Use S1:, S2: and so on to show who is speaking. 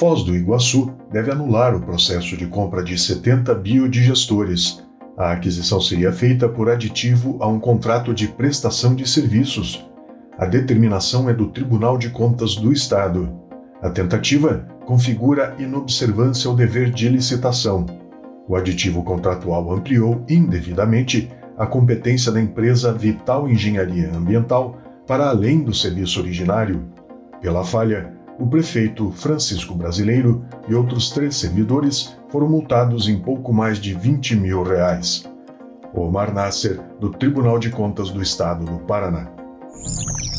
S1: Foz do Iguaçu deve anular o processo de compra de 70 biodigestores. A aquisição seria feita por aditivo a um contrato de prestação de serviços. A determinação é do Tribunal de Contas do Estado. A tentativa configura inobservância ao dever de licitação. O aditivo contratual ampliou indevidamente a competência da empresa Vital Engenharia Ambiental para além do serviço originário. Pela falha, o prefeito Francisco Brasileiro e outros 3 servidores foram multados em pouco mais de R$20 mil. Omar Nasser, do Tribunal de Contas do Estado do Paraná.